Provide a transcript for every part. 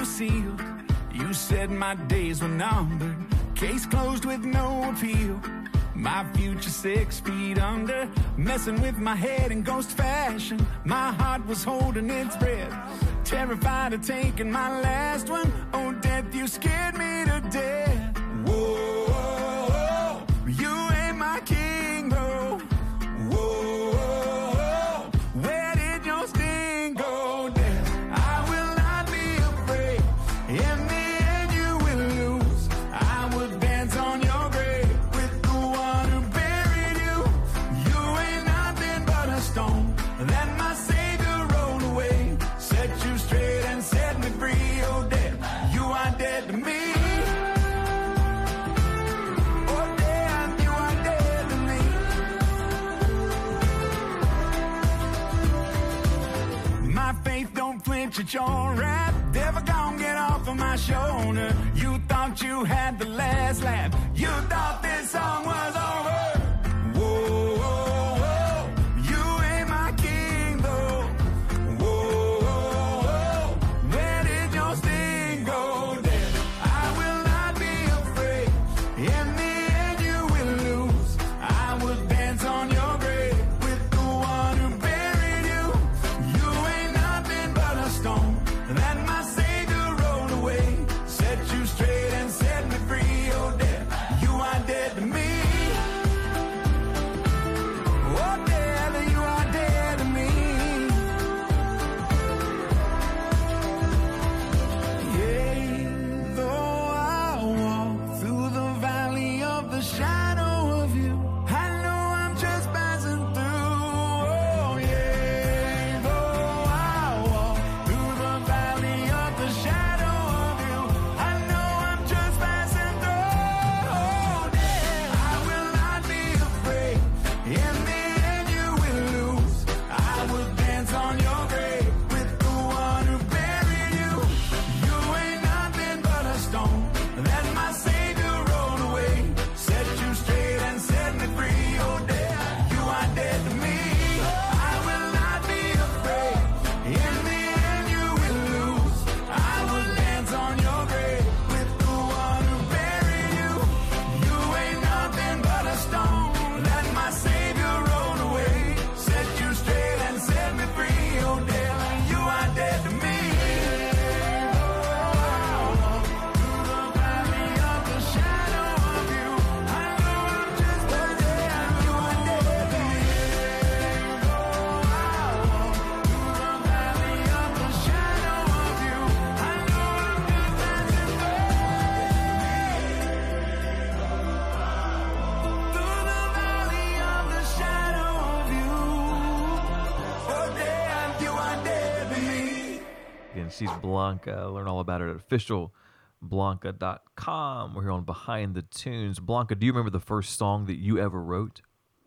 was sealed. You said my days were numbered. Case closed with no appeal. My future 6 feet under. Messing with my head in ghost fashion. My heart was holding its breath. Terrified of taking my last one. Oh, death, you scared me to death. Whoa, you ain't my king, bro. Whoa, where did your sting go, death? I will not be afraid. In the end, you will lose. I will dance on your grave with the one who buried you. You ain't nothing but a stone that my Savior rolled away. Set you straight and set me free, oh death, you are dead to me. Oh death, you are dead to me. My faith don't flinch at your rap. Never gonna get off of my shoulder. You thought you had the last laugh. You thought this song was over. Whoa, whoa, whoa. You ain't my king though. Whoa, whoa, whoa. Where did your sting go, death? I will not be afraid. In the end you will lose. I will dance on your grave with the one who buried you. You ain't nothing but a stone that my Savior rolled away. Set you straight and set me free, oh death, you are dead to me. Oh death, you are dead to me. Yea, though I walk through the valley of the shadow of you, I know I'm just passing through. Oh yeah, though I walk through the valley of the shadow of you, I know I'm just passing through. Oh death, I will not be afraid. In the end you will lose. I will dance on your grave with the one who buried you. You ain't nothing but a stone that my Savior rolled away. Set you straight and set me free. Oh death, you are dead to me. I will not be afraid. In the end you will lose. I will dance on your grave with the one who buried you. You ain't nothing but a stone that my Savior rolled away. Set you straight and set me free. Oh death, you are dead to me. Through the valley of the shadow of you, I know I'm just passing through. You are dead to me. Through the valley of the shadow of you, I know I'm just passing through. Through the valley of the shadow of you, oh death, you are dead to me. Again, she's Blanca. Learn all about her at officialblanca.com. We're here on Behind the Tunes. Blanca, do you remember the first song that you ever wrote?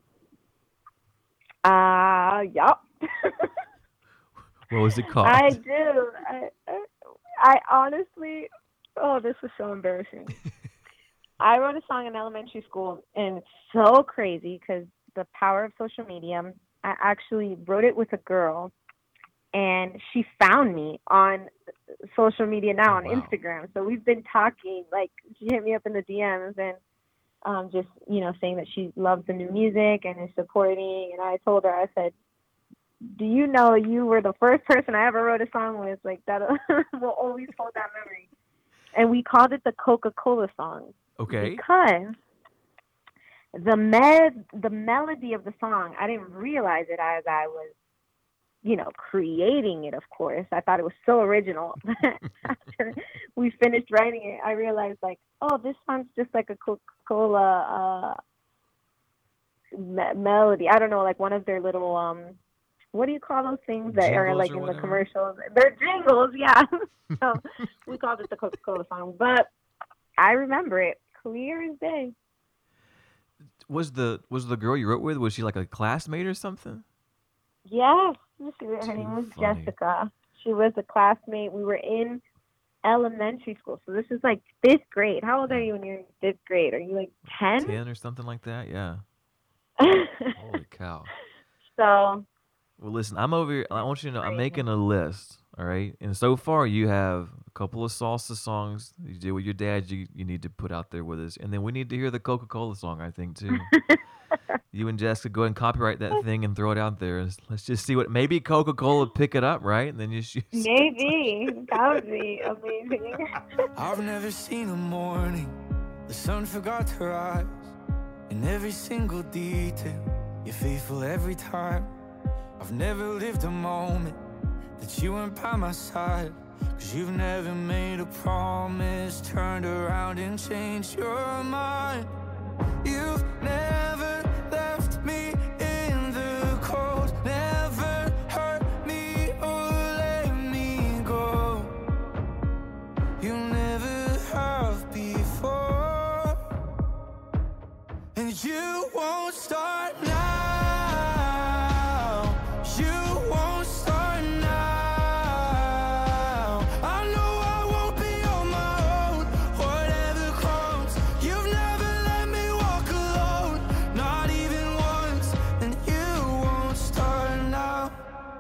Yup. What was it called? I do. I honestly, oh, this was so embarrassing. I wrote a song in elementary school, and it's so crazy because the power of social media. I actually wrote it with a girl, and she found me on social media now on wow. Instagram. So we've been talking. Like, she hit me up in the DMs and just, saying that she loves the new music and is supporting. And I told her, I said, do you know you were the first person I ever wrote a song with? Like, that will always hold that memory. And we called it the Coca-Cola song. Okay. Because the melody of the song, I didn't realize it as I was, creating it, of course. I thought it was so original. After we finished writing it, I realized, like, oh, this sounds just like a Coca-Cola melody. I don't know, like one of their little, what do you call those things that are like in the commercials? They're jingles, yeah. So we called it the Coca-Cola song. But I remember it clear as day. Was the girl you wrote with, was she like a classmate or something? Yes. Her name was Jessica. She was a classmate. We were in elementary school. So this is like 5th grade. How old are you when you're in 5th grade? Are you like 10? 10 or something like that, yeah. Holy cow. So. Well, listen, I'm over here. I want you to know, I'm making a list. All right. And so far, you have a couple of salsa songs you did with your dad. You need to put out there with us, and then we need to hear the Coca Cola song. I think too. You and Jessica go ahead and copyright that thing and throw it out there. Let's just see what maybe Coca Cola pick it up, right? And then you use it. Maybe that would be amazing. I've never seen a morning the sun forgot to rise. In every single detail, you're faithful every time. I've never lived a moment that you weren't by my side. 'Cause you've never made a promise, turned around and changed your mind. You've never left me in the cold, never hurt me or let me go. You never have before, and you won't start now. You won't start now. I know I won't be on my own, whatever comes. You've never let me walk alone, not even once, and you won't start now.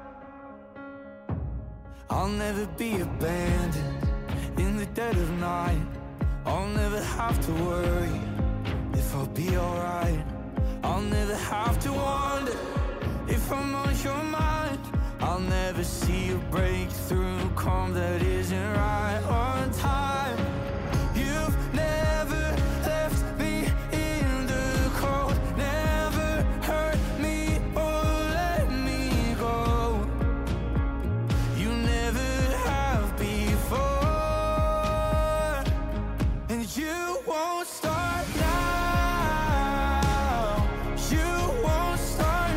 I'll never be abandoned in the dead of night. I'll never have to worry if I'll be alright. I'll never have to wonder if I'm on your mind. I'll never see a breakthrough come that isn't right on time. You've never left me in the cold, never hurt me or let me go. You never have before, and you won't start now. You won't start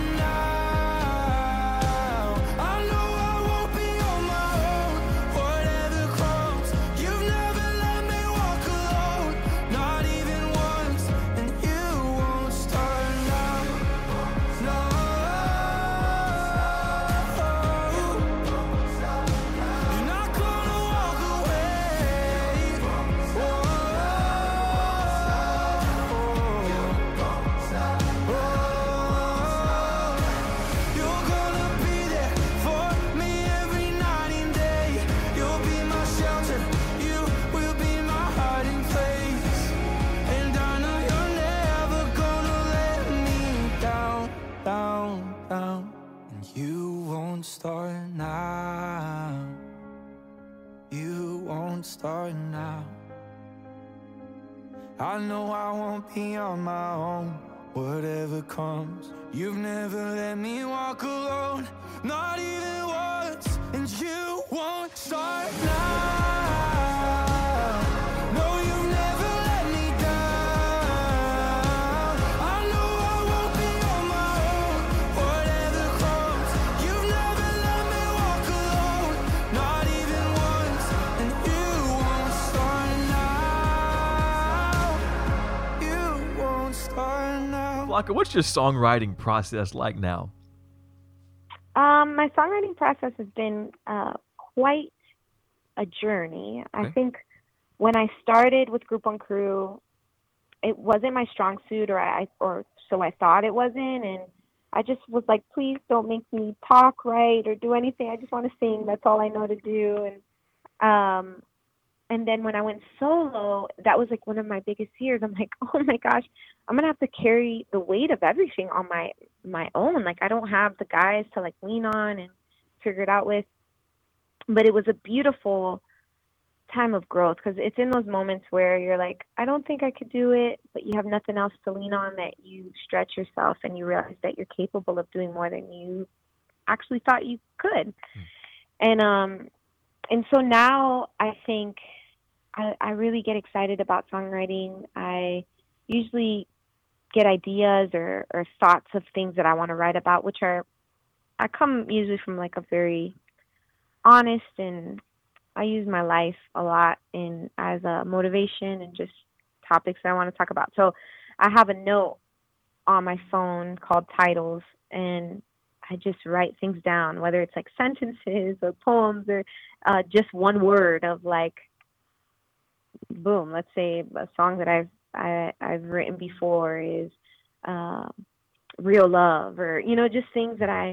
now. I know I won't be on my own, whatever comes. You've never let me walk alone, not even once, and you won't start now. No, you're not gonna walk away. You're gonna be there for me every night and day. You'll be my shelter, you will be my hiding place. And I know you're never gonna let me down, down, down. And you won't start now. You won't start now. I know I won't be on my own, whatever comes. You've never let me walk alone, not even once, and you won't start now. No, you've never let me down. I know I won't be on my own, whatever comes. You've never let me walk alone, not even once, and you won't start now. You won't start now. Blanca, what's your songwriting process like now? My songwriting process has been quite a journey. I Okay. think when I started with Group One Crew, it wasn't my strong suit, or so I thought it wasn't, and I just was like, please don't make me talk right or do anything. I just want to sing. That's all I know to do. And then when I went solo, that was like one of my biggest fears. I'm like, oh my gosh, I'm gonna have to carry the weight of everything on my own. Like I don't have the guys to like lean on and figure it out with. But it was a beautiful time of growth because it's in those moments where you're like, I don't think I could do it, but you have nothing else to lean on, that you stretch yourself and you realize that you're capable of doing more than you actually thought you could. And so now I think I really get excited about songwriting. I usually get ideas or thoughts of things that I want to write about, I come usually from like a very honest, and I use my life a lot as a motivation and just topics that I want to talk about. So I have a note on my phone called Titles, and I just write things down, whether it's like sentences or poems or just one word of like, boom, let's say a song that I've written before is Real Love, or, just things that I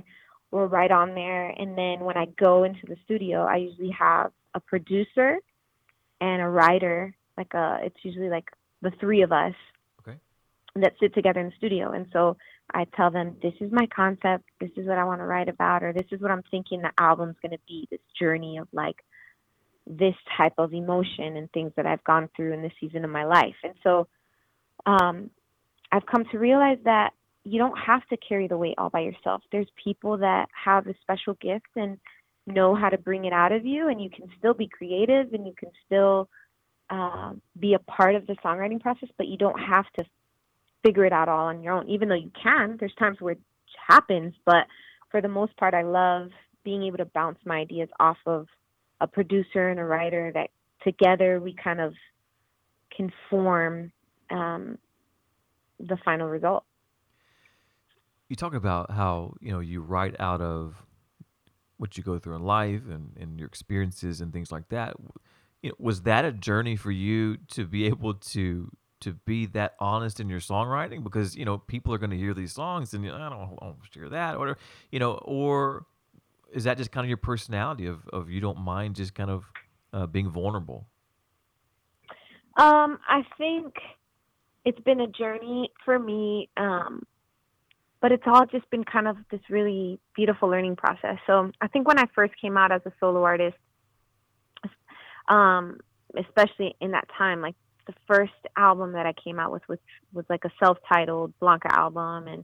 we're right on there. And then when I go into the studio, I usually have a producer and a writer. It's usually like the three of us Okay. that sit together in the studio. And so I tell them, this is my concept, this is what I want to write about, or this is what I'm thinking the album's going to be, this journey of like this type of emotion and things that I've gone through in this season of my life. And so I've come to realize that you don't have to carry the weight all by yourself. There's people that have a special gift and know how to bring it out of you, and you can still be creative and you can still be a part of the songwriting process, but you don't have to figure it out all on your own, even though you can. There's times where it happens, but for the most part, I love being able to bounce my ideas off of a producer and a writer that together we kind of can form the final result. You talk about how, you write out of what you go through in life and your experiences and things like that. Was that a journey for you to be able to be that honest in your songwriting? Because, people are going to hear these songs and I don't want to hear that, or, or is that just kind of your personality of you don't mind just kind of being vulnerable? I think it's been a journey for me, but it's all just been kind of this really beautiful learning process. So I think when I first came out as a solo artist, especially in that time, like the first album that I came out with was like a self-titled Blanca album. And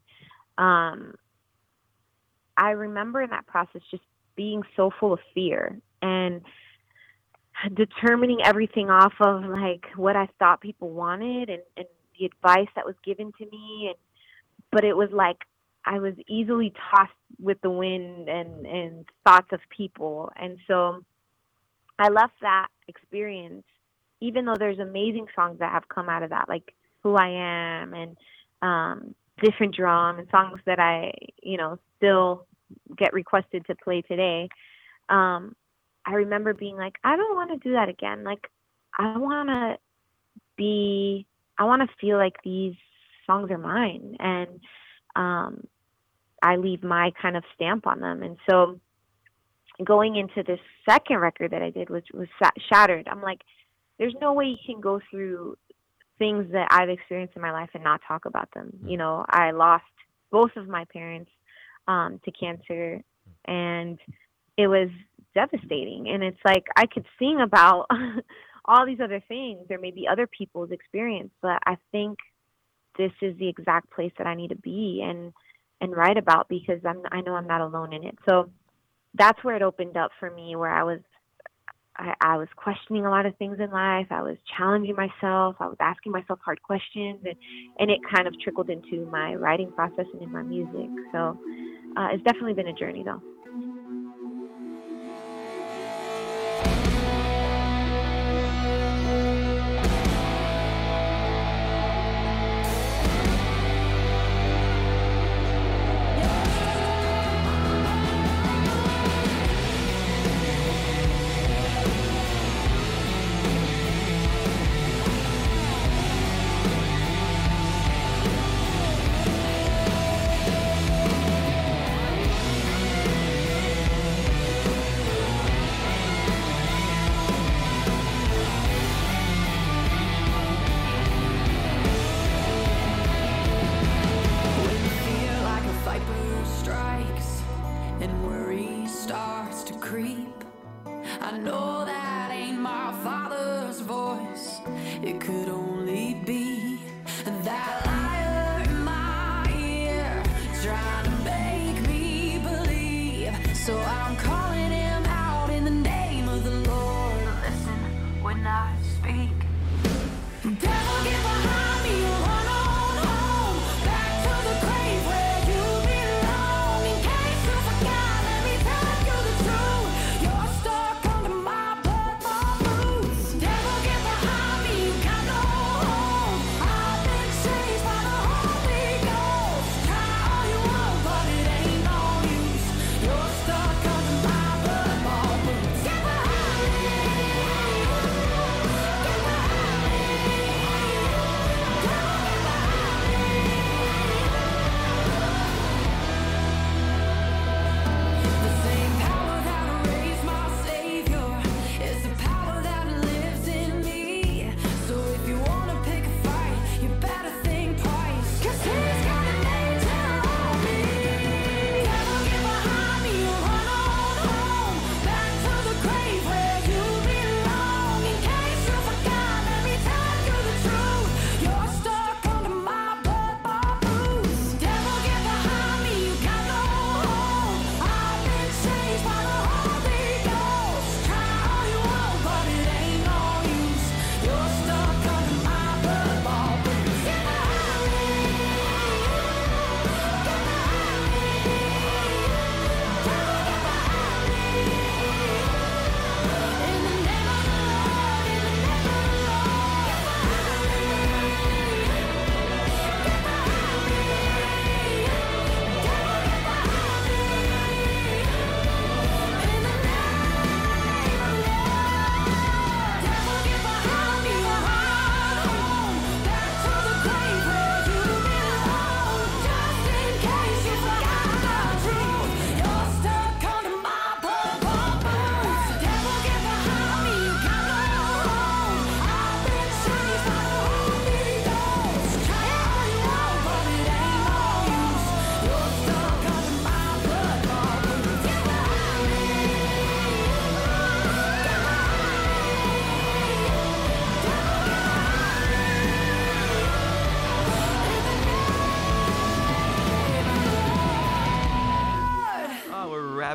I remember in that process just being so full of fear and determining everything off of like what I thought people wanted and the advice that was given to me. But it was like I was easily tossed with the wind and thoughts of people. And so I left that experience, even though there's amazing songs that have come out of that, like Who I Am and Different Drum and songs that I, still get requested to play today. I remember being like, I don't want to do that again. Like, I want to feel like these songs are mine, and I leave my kind of stamp on them. And so going into this second record that I did, which was Shattered, I'm like, there's no way you can go through things that I've experienced in my life and not talk about them. I lost both of my parents to cancer, and it was devastating. And it's like I could sing about all these other things, or maybe other people's experience, but I think this is the exact place that I need to be and write about, because I know I'm not alone in it. So that's where it opened up for me, where I was questioning a lot of things in life. I was challenging myself. I was asking myself hard questions, and it kind of trickled into my writing process and in my music. So it's definitely been a journey, though.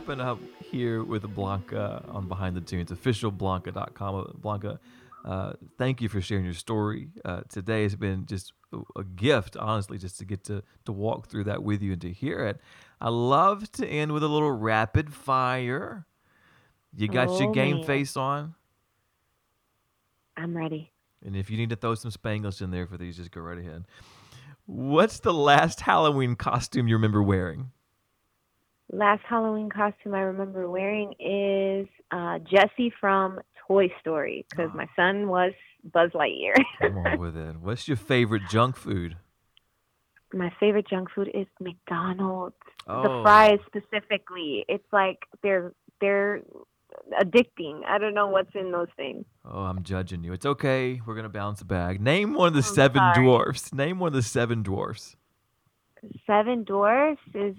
wrapping up here with Blanca on Behind the Tunes, official Blanca.com. Blanca, thank you for sharing your story. Today has been just a gift, honestly, just to get to walk through that with you and to hear it. I love to end with a little rapid fire. You got your game man. face on? I'm ready. And if you need to throw some Spanglish in there for these, just go right ahead. What's the last Halloween costume you remember wearing? Last Halloween costume I remember wearing is Jessie from Toy Story, because my son was Buzz Lightyear. Come on with it. What's your favorite junk food? My favorite junk food is McDonald's. Oh. The fries specifically. It's like they're addicting. I don't know what's in those things. Oh, I'm judging you. It's okay. We're going to bounce it back. Name one of the seven sorry. dwarfs. Name one of the seven dwarfs. Seven Dwarfs is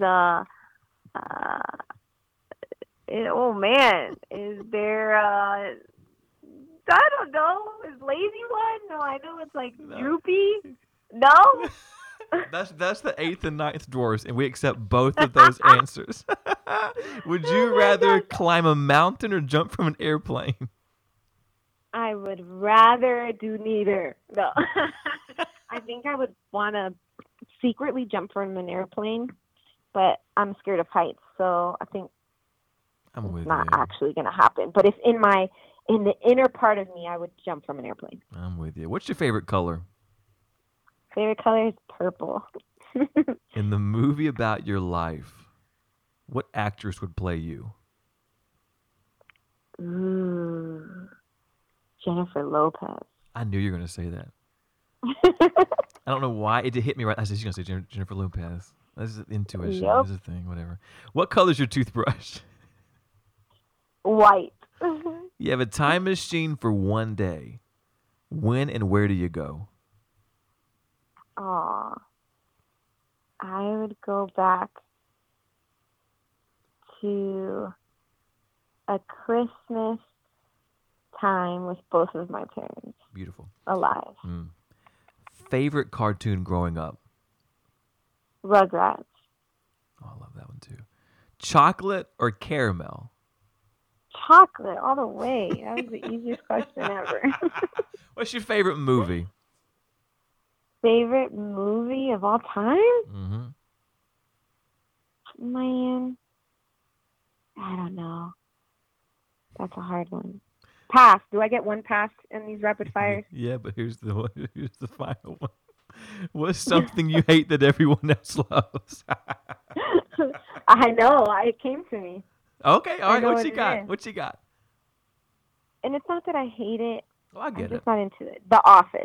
oh man, is there I don't know, is Lazy One? No, I know it's like Droopy. No? That's the 8th and 9th dwarfs, and we accept both of those answers. Would you rather climb a mountain or jump from an airplane? I would rather do neither. No. I think I would want to secretly jump from an airplane, but I'm scared of heights, so I think it's not actually going to happen. But if in the inner part of me, I would jump from an airplane. I'm with you. What's your favorite color? Favorite color is purple. In the movie about your life, what actress would play you? Ooh, Jennifer Lopez. I knew you were going to say that. I don't know why. It hit me right. I said, she's going to say Jennifer Lopez. That's intuition. Yep. That's a thing, whatever. What color's your toothbrush? White. You have a time machine for one day. When and where do you go? Aw. I would go back to a Christmas time with both of my parents Beautiful. alive. Favorite cartoon growing up? Rugrats. Oh, I love that one too. Chocolate or caramel? Chocolate all the way. That was the easiest question ever. What's your favorite movie? Favorite movie of all time? Mm-hmm. Man, I don't know. That's a hard one. Pass. Do I get one pass in these rapid fires? Yeah, but here's the one. Here's the final one. What's something you hate that everyone else loves? I know. It came to me. Okay, all right. know What what you it got? is. What you got? And it's not that I hate it. Oh, I I'm get just it. not into it. The Office.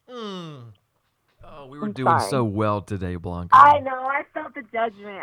Oh, we were I'm doing sorry. so well today, Blanca. I know. I felt the judgment.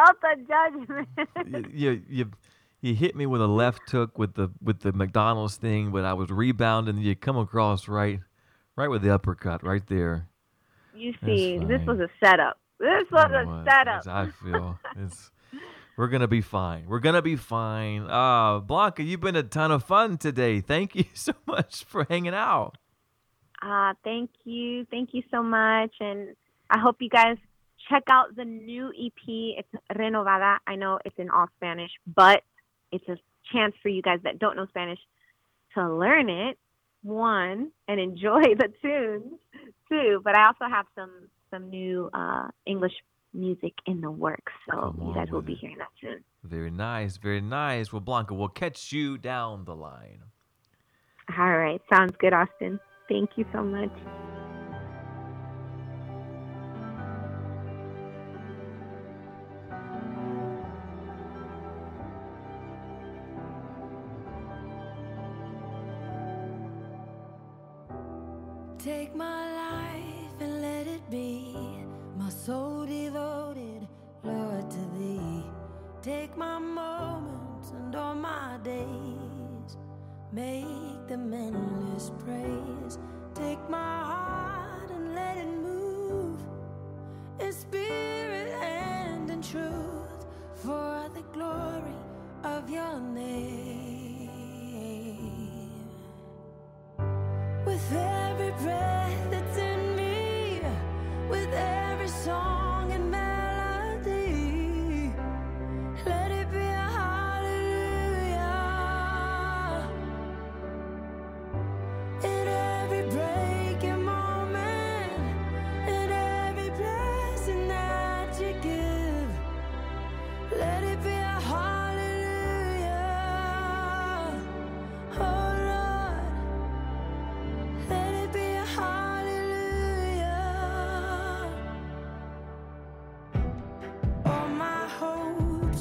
You hit me with a left hook with the McDonald's thing, but I was rebounding. You come across right with the uppercut right there. You That's see, this fine. was a setup. This was You know a what? setup. As I feel we're gonna be fine. We're gonna be fine. Blanca, you've been a ton of fun today. Thank you so much for hanging out. Thank you. Thank you so much. And I hope you guys check out the new EP. It's Renovada. I know it's in all Spanish, but it's a chance for you guys that don't know Spanish to learn it, one, and enjoy the tunes, two. But I also have some new English music in the works, so Come you on guys will with be it. hearing that soon. Very nice, very nice. Well, Blanca, we'll catch you down the line. All right. Sounds good, Austin. Thank you so much. Take my life and let it be my soul devoted, Lord, to thee. Take my moments and all my days, make them endless praise. Take my heart and let it move in spirit and in truth for the glory of your name. With every breath that's in me, with every song and melody, let it be a heart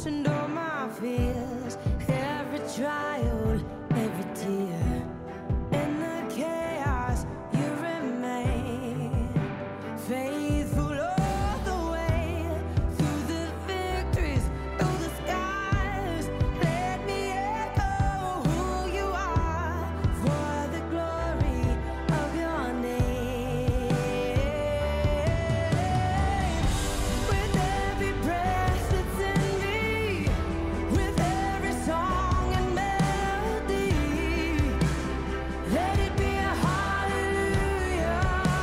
and all my fears, every trial, every tear. In the chaos, you remain faithful all the way through the victories, through the skies. Let me echo who you are for the glory of your name. With every breath that's in me, with every song and melody, let it be a hallelujah.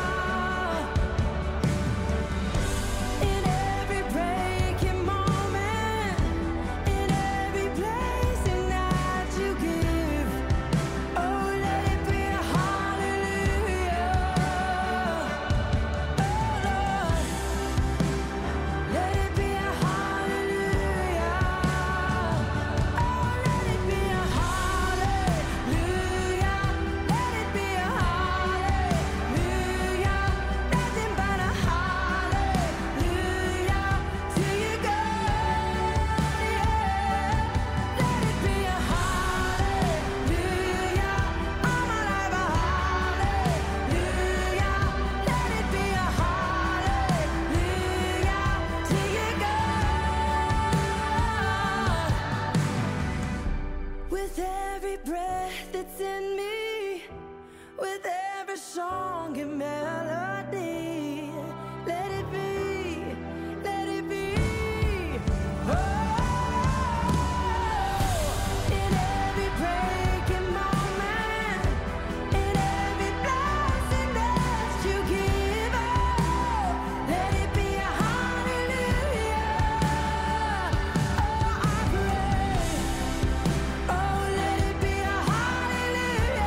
In every breaking moment, in every blessing that you give, oh, let it be a hallelujah. Oh Lord, let it be a hallelujah. Oh, let it be a hallelujah. Let it be a hallelujah. Nothing but a hallelujah till you go. Yeah. Let it be a hallelujah. All my life a hallelujah. Let it be a hallelujah till you go. With every breath that's in me, with every song and melody, let it be, let it be. Oh, in every breaking moment, in every blessing that you give, oh, let it be a hallelujah. Oh, I pray. Oh, let it be a hallelujah.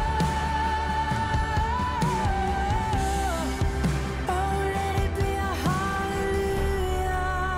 Oh, let it be a hallelujah.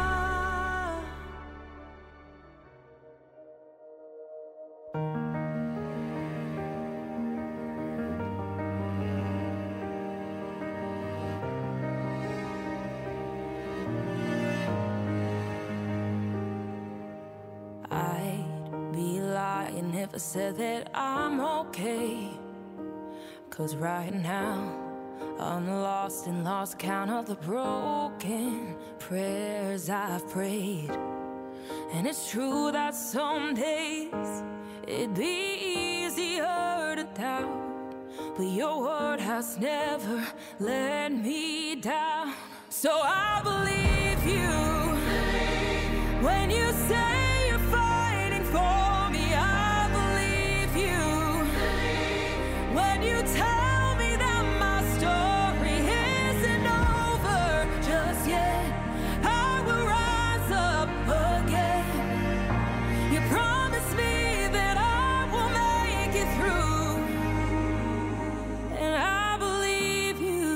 I'd be lying if I said that I'm okay. 'Cause right now, I'm lost and lost count of the broken prayers I've prayed. And it's true that some days it'd be easier to doubt, but your word has never let me down. So I believe you when you say you're fighting for me. I believe you when you tell me that my story isn't over just yet. I will rise up again. You promised me that I will make it through, and I believe you.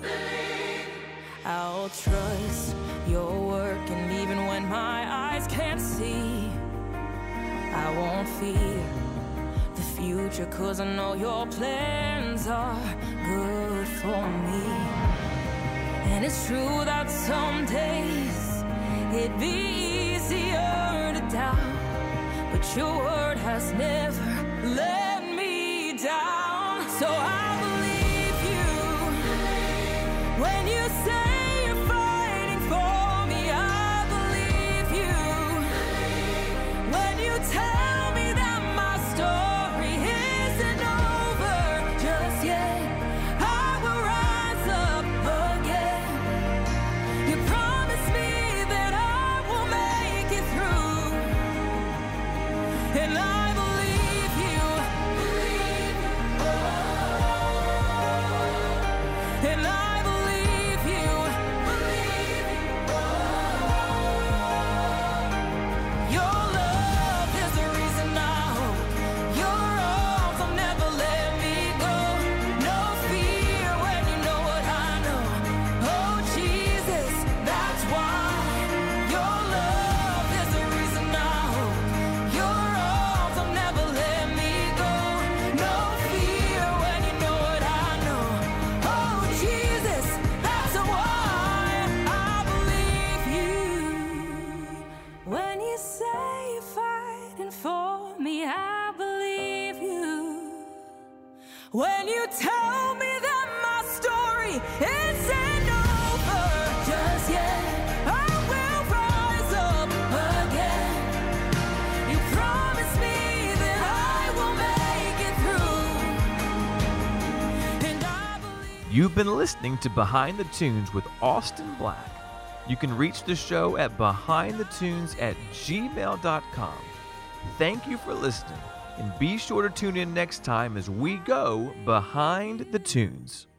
I'll trust your work, and even when my eyes can't see, I won't fear the future, 'cause I know your plans are good for me. And it's true that some days it'd be easier to doubt, but your word has never let me down. So I believe you when you say you're fighting for me. I believe you when you tell me that my story isn't over just yet. I will rise up again. You promised me that I will make it through, and I believe you. victory isn't over just yet. I will rise up again. You promised me that I will make it through. And I believe. You've been listening to Behind the Tunes with Austin Black. You can reach the show at behindthetunes@gmail.com. Thank you for listening, and be sure to tune in next time as we go Behind the Tunes.